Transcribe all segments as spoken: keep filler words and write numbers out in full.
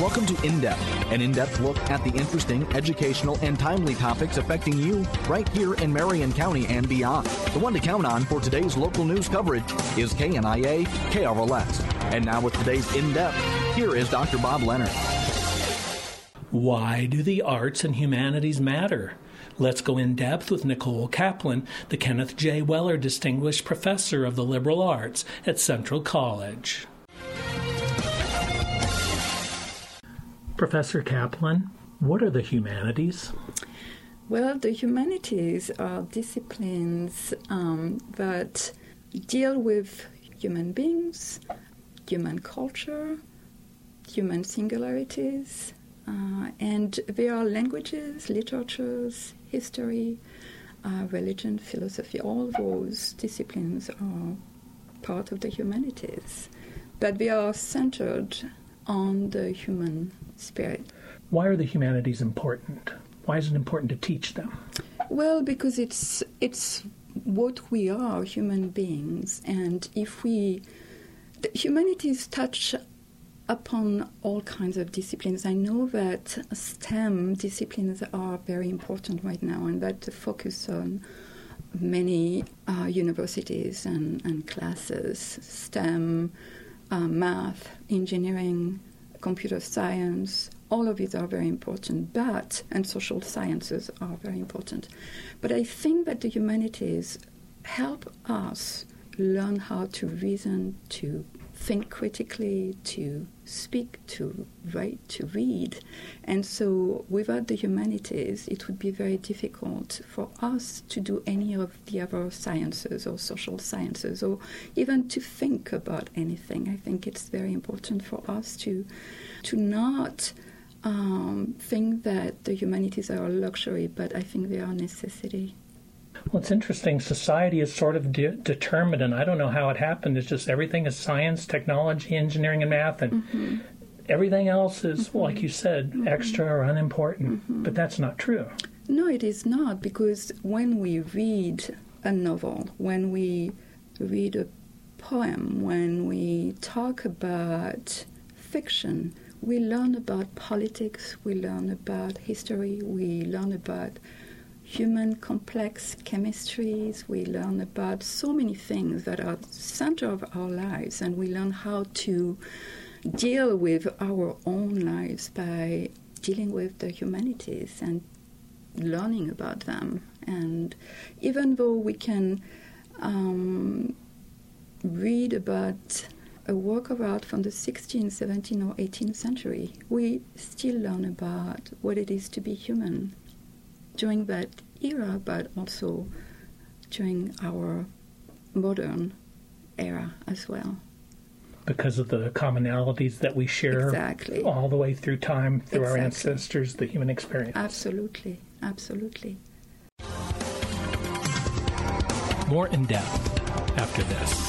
Welcome to In-Depth, an in-depth look at the interesting, educational, and timely topics affecting you right here in Marion County and beyond. The one to count on for today's local news coverage is K N I A K R L S. And now with today's In-Depth, here is Doctor Bob Leonard. Why do the arts and humanities matter? Let's go in depth with Nicole Kaplan, the Kenneth J. Weller Distinguished Professor of the Liberal Arts at Central College. Professor Kaplan, what are the humanities? Well, the humanities are disciplines um, that deal with human beings, human culture, human singularities, uh, and there are languages, literatures, history, uh, religion, philosophy. All those disciplines are part of the humanities, but they are centered on the human spirit. Why are the humanities important? Why is it important to teach them? Well, because it's it's what we are, human beings, and if we, the humanities touch upon all kinds of disciplines. I know that STEM disciplines are very important right now, and that focus on many uh, universities and, and classes, STEM, Uh, math, engineering, computer science, all of these are very important, but, and social sciences are very important. But I think that the humanities help us learn how to reason, to think critically, to speak, to write, to read. And so without the humanities, it would be very difficult for us to do any of the other sciences or social sciences, or even to think about anything. I think it's very important for us to, to not um, think that the humanities are a luxury, but I think they are a necessity. Well, it's interesting. Society is sort of de- determined, and I don't know how it happened. It's just everything is science, technology, engineering, and math, and mm-hmm. everything else is, mm-hmm. like you said, mm-hmm. extra or unimportant. Mm-hmm. But that's not true. No, it is not, because when we read a novel, when we read a poem, when we talk about fiction, we learn about politics, we learn about history, we learn about human complex chemistries, we learn about so many things that are the center of our lives, and we learn how to deal with our own lives by dealing with the humanities and learning about them. And even though we can um, read about a work of art from the sixteenth, seventeenth, or eighteenth century, we still learn about what it is to be human during that era, but also during our modern era as well. Because of the commonalities that we share exactly. all the way through time, through exactly. our ancestors, the human experience. Absolutely, absolutely. More in depth after this.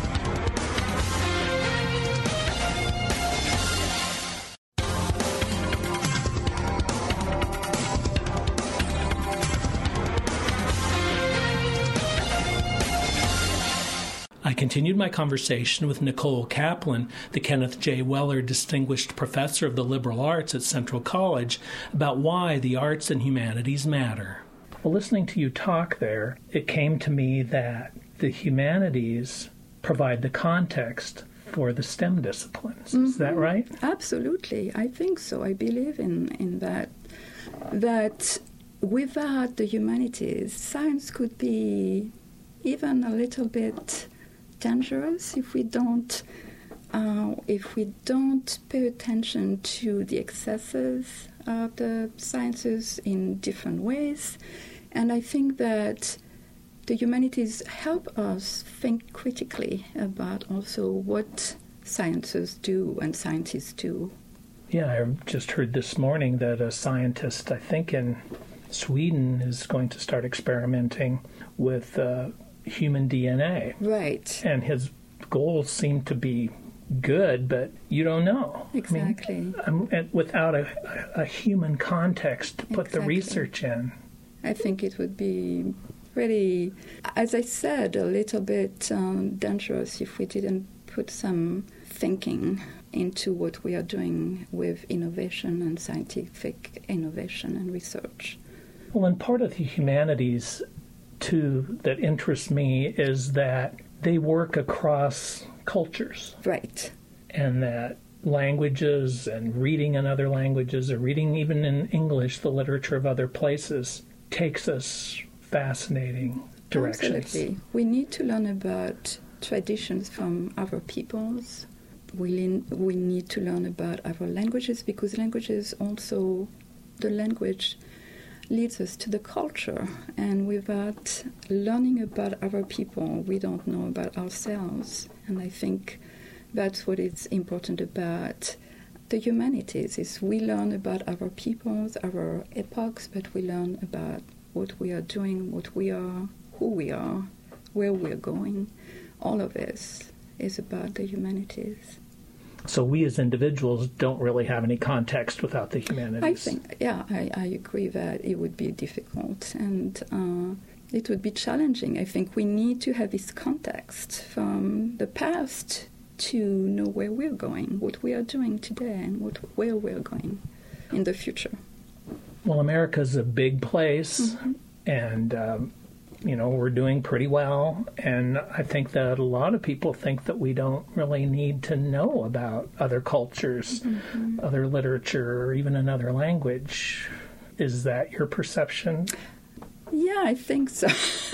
I continued my conversation with Nicole Kaplan, the Kenneth J. Weller Distinguished Professor of the Liberal Arts at Central College, about why the arts and humanities matter. Well, listening to you talk there, it came to me that the humanities provide the context for the STEM disciplines. Mm-hmm. Is that right? Absolutely. I think so. I believe in, in that. That without the humanities, science could be even a little bit dangerous if we don't uh, if we don't pay attention to the excesses of the sciences in different ways. And I think that the humanities help us think critically about also what sciences do and scientists do. Yeah, I just heard this morning that a scientist, I think in Sweden, is going to start experimenting with uh, human D N A. Right. And his goals seem to be good, but you don't know. Exactly. I mean, without a, a human context to put exactly. the research in. I think it would be really, as I said, a little bit um, dangerous if we didn't put some thinking into what we are doing with innovation and scientific innovation and research. Well, and part of the humanities, too, that interests me is that they work across cultures. Right. And that languages and reading in other languages, or reading even in English, the literature of other places, takes us fascinating directions. Absolutely. We need to learn about traditions from other peoples. We, lean, we need to learn about other languages, because languages also, the language leads us to the culture. And without learning about other people, we don't know about ourselves. And I think that's what is important about the humanities, is we learn about other peoples, other epochs, but we learn about what we are doing, what we are, who we are, where we are going. All of this is about the humanities. So we as individuals don't really have any context without the humanities. I think, yeah, I, I agree that it would be difficult and uh, it would be challenging. I think we need to have this context from the past to know where we're going, what we are doing today, and what where we're going in the future. Well, America's a big place, mm-hmm. and um, you know, we're doing pretty well, and I think that a lot of people think that we don't really need to know about other cultures, mm-hmm. other literature, or even another language. Is that your perception? Yeah, I think so.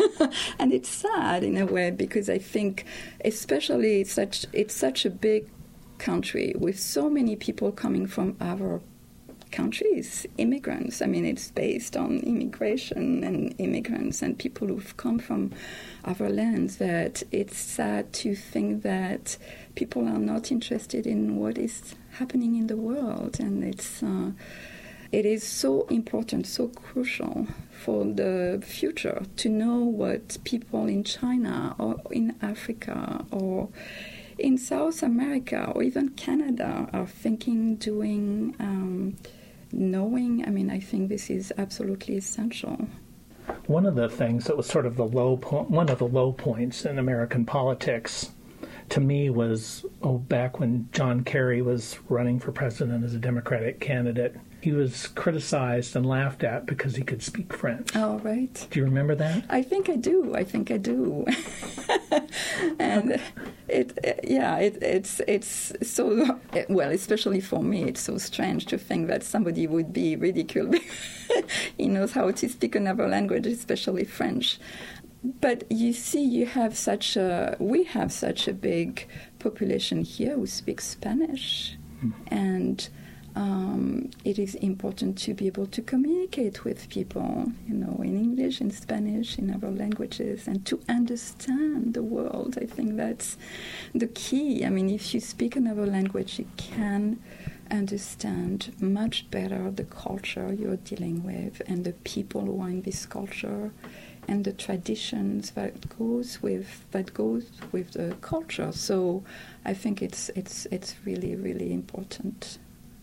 And it's sad in a way, because I think especially it's such, it's such a big country with so many people coming from other countries, immigrants. I mean, it's based on immigration and immigrants and people who've come from other lands, that it's sad to think that people are not interested in what is happening in the world. And it's uh, it is so important, so crucial for the future to know what people in China or in Africa or in South America or even Canada are thinking, doing, um, knowing. I mean, I think this is absolutely essential. One of the things that was sort of the low po- one of the low points in American politics to me was, oh, back when John Kerry was running for president as a Democratic candidate, he was criticized and laughed at because he could speak French. Oh, right. Do you remember that? I think I do. I think I do. And it, yeah, it, it's it's so, well, especially for me, it's so strange to think that somebody would be ridiculed. He knows how to speak another language, especially French. But you see, you have such a, we have such a big population here who speaks Spanish. Hmm. And um, it is important to be able to communicate with people, you know, in English, in Spanish, in other languages, and to understand the world. I think that's the key. I mean, if you speak another language, you can understand much better the culture you're dealing with and the people who are in this culture, and the traditions that goes with that goes with the culture. So I think it's it's it's really, really important.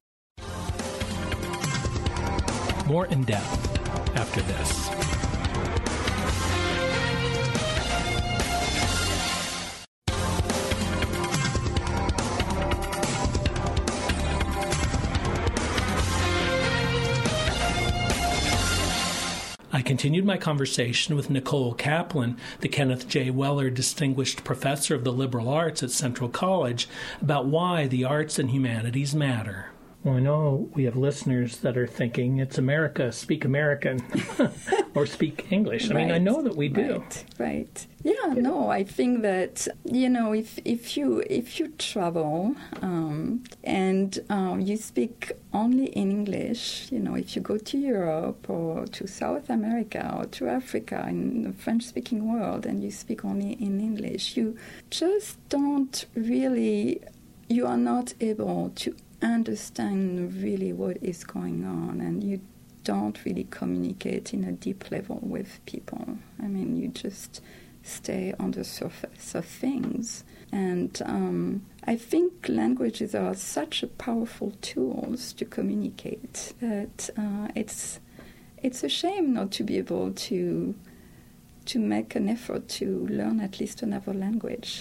More in depth after this. I continued my conversation with Nicole Kaplan, the Kenneth J. Weller Distinguished Professor of the Liberal Arts at Central College, about why the arts and humanities matter. Well, I know we have listeners that are thinking, it's America, speak American, or speak English. I right. mean, I know that we do. Right, right. Yeah, no, I think that, you know, if if you if you travel um, and um, you speak only in English, you know, if you go to Europe or to South America or to Africa in the French-speaking world and you speak only in English, you just don't really, you are not able to understand really what is going on, and you don't really communicate in a deep level with people. I mean, you just stay on the surface of things. And um, I think languages are such a powerful tools to communicate that uh, it's it's a shame not to be able to to make an effort to learn at least another language.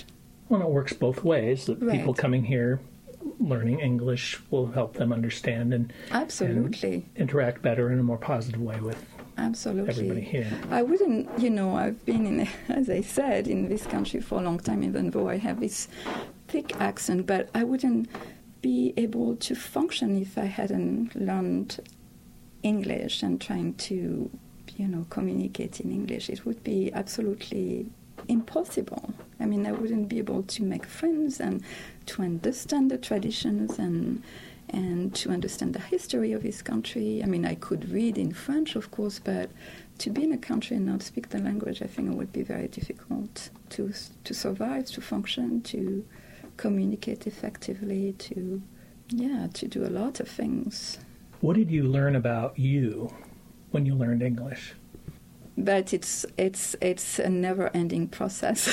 Well, it works both ways. That Right. people coming here learning English will help them understand and, Absolutely. and interact better in a more positive way with Absolutely. everybody here. I wouldn't, you know, I've been in, as I said, in this country for a long time, even though I have this thick accent, but I wouldn't be able to function if I hadn't learned English and trying to, you know, communicate in English. It would be absolutely impossible. I mean, I wouldn't be able to make friends and to understand the traditions and and to understand the history of this country. I mean, I could read in French, of course, but to be in a country and not speak the language, I think it would be very difficult to to survive, to function, to communicate effectively, to, yeah, to do a lot of things. What did you learn about you when you learned English? But it's it's it's a never-ending process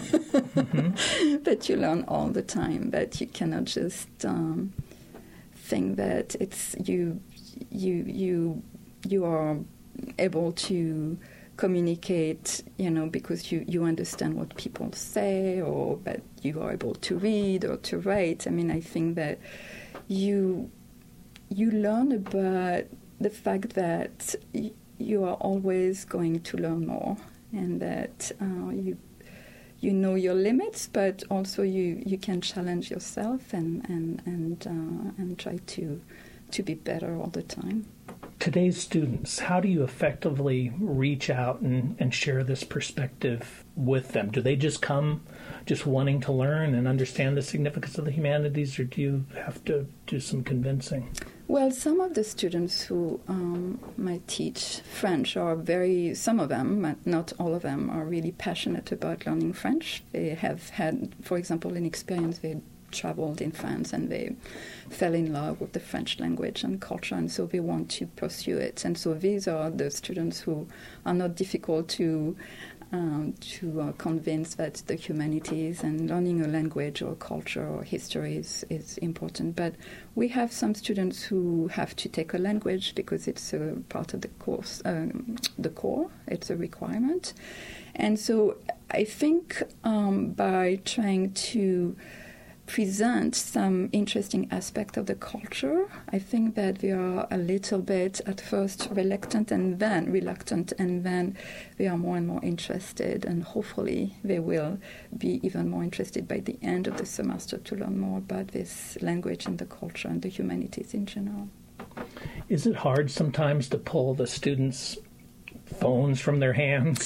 Mm-hmm. that you learn all the time. But you cannot just um, think that it's you you you you are able to communicate, you know, because you, you understand what people say, or that you are able to read or to write. I mean, I think that you you learn about the fact that y- you are always going to learn more, and that uh, you you know your limits, but also you, you can challenge yourself and and and uh, and try to to be better all the time. Today's students, how do you effectively reach out and, and share this perspective with them? Do they just come just wanting to learn and understand the significance of the humanities, or do you have to do some convincing? Well, some of the students who um, might teach French are very, some of them, not all of them, are really passionate about learning French. They have had, for example, an experience, they traveled in France and they fell in love with the French language and culture, and so they want to pursue it. And so these are the students who are not difficult to um, to uh, convince that the humanities and learning a language or culture or history is, is important. But we have some students who have to take a language because it's a part of the course, um, the core, it's a requirement. And so I think um, by trying to present some interesting aspect of the culture, I think that they are a little bit at first reluctant and then reluctant and then they are more and more interested, and hopefully they will be even more interested by the end of the semester to learn more about this language and the culture and the humanities in general. Is it hard sometimes to pull the students' phones from their hands?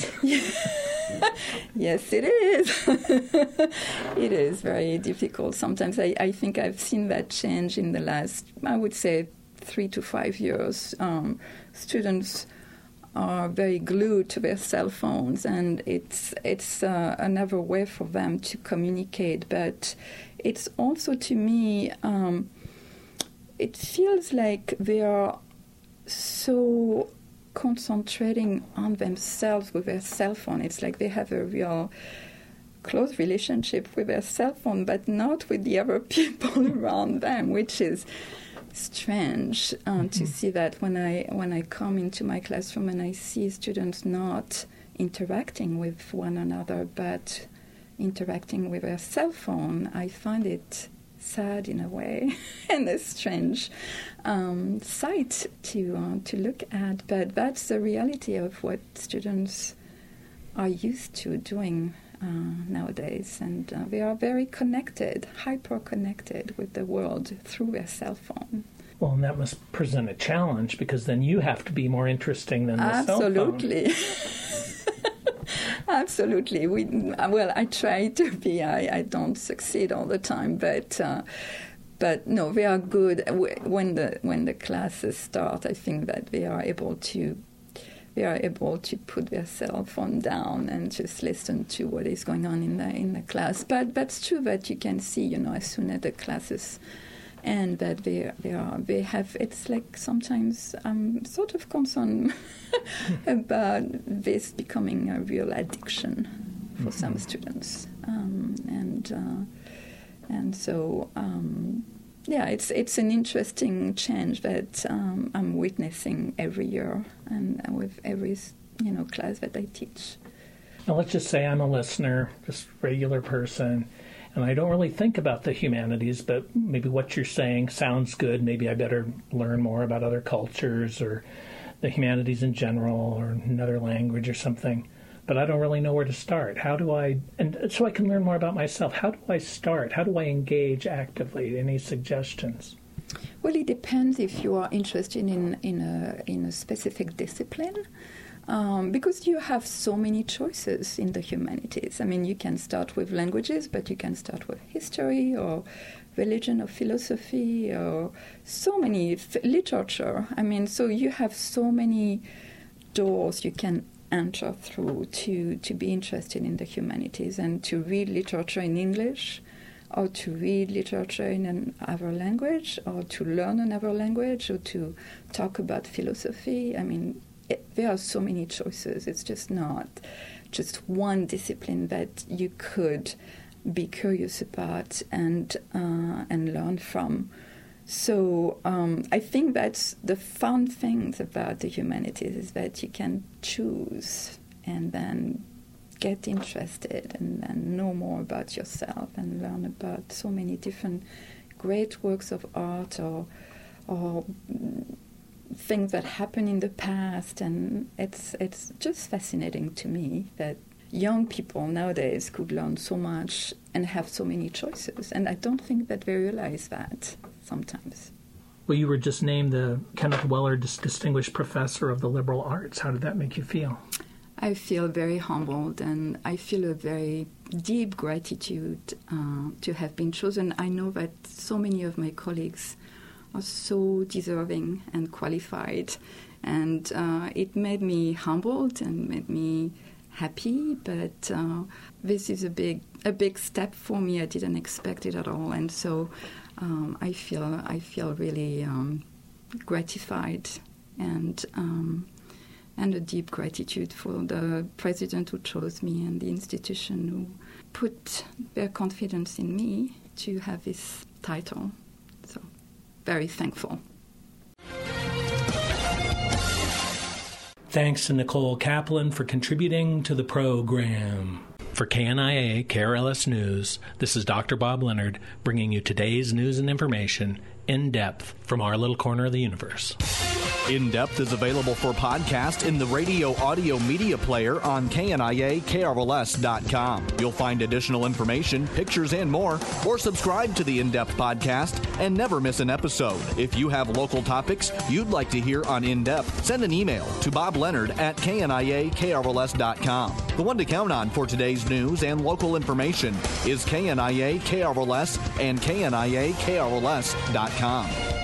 Yes, it is. It is very difficult. Sometimes I, I think I've seen that change in the last, I would say, three to five years. Um, students are very glued to their cell phones, and it's it's uh, another way for them to communicate. But it's also, to me, um, it feels like they are so concentrating on themselves with their cell phone. It's like they have a real close relationship with their cell phone, but not with the other people around them, which is strange um, mm-hmm. to see that when I when I come into my classroom and I see students not interacting with one another, but interacting with their cell phone, I find it sad in a way and a strange um, sight to uh, to look at, but that's the reality of what students are used to doing uh, nowadays, and uh, they are very connected, hyper connected with the world through their cell phone. Well, and that must present a challenge, because then you have to be more interesting than the Absolutely. cell phone. Absolutely. We, well, I try to be. I, I don't succeed all the time, but uh, but no, they are good. When the when the classes start, I think that they are able to they are able to put their cell phone down and just listen to what is going on in the in the class. But that's true that you can see, you know, as soon as the classes and that they they are they have. It's like sometimes I'm sort of concerned about this becoming a real addiction for mm-hmm. some students, um, and uh, and so um, yeah, it's it's an interesting change that um, I'm witnessing every year and with every you know class that I teach. Now let's just say I'm a listener, just regular person, And I don't really think about the humanities, but maybe what you're saying sounds good. Maybe I better learn more about other cultures or the humanities in general or another language or something. But I don't really know where to start. How do I, and so I can learn more about myself, how do I start? How do I engage actively? Any suggestions? Well, it depends if you are interested in, in, a, in a specific discipline. Um, because you have so many choices in the humanities. I mean, you can start with languages, but you can start with history or religion or philosophy or so many, f- literature. I mean, so you have so many doors you can enter through to, to be interested in the humanities and to read literature in English or to read literature in another language or to learn another language or to talk about philosophy. I mean, It, there are so many choices. It's just not just one discipline that you could be curious about and uh, and learn from. So um, I think that's the fun things about the humanities is that you can choose and then get interested and then know more about yourself and learn about so many different great works of art or or things that happened in the past, and it's it's just fascinating to me that young people nowadays could learn so much and have so many choices, and I don't think that they realize that sometimes. Well, you were just named the Kenneth Weller Dis- Distinguished Professor of the Liberal Arts. How did that make you feel? I feel very humbled, and I feel a very deep gratitude uh, to have been chosen. I know that so many of my colleagues are so deserving and qualified, and uh, it made me humbled and made me happy, but uh, this is a big a big step for me. I didn't expect it at all, and so um, I feel I feel really um, gratified and um, and a deep gratitude for the president who chose me and the institution who put their confidence in me to have this title. So very thankful. Thanks to Nicole Kaplan for contributing to the program. For K N I A K R L S News, this is Doctor Bob Leonard bringing you today's news and information in depth from our little corner of the universe. In Depth is available for podcast in the radio audio media player on K N I A K R L S dot com. You'll find additional information, pictures, and more, or subscribe to the In Depth podcast and never miss an episode. If you have local topics you'd like to hear on In Depth, send an email to Bob Leonard at K N I A K R L S dot com. The one to count on for today's news and local information is K N I A K R L S and K N I A K R L S dot com.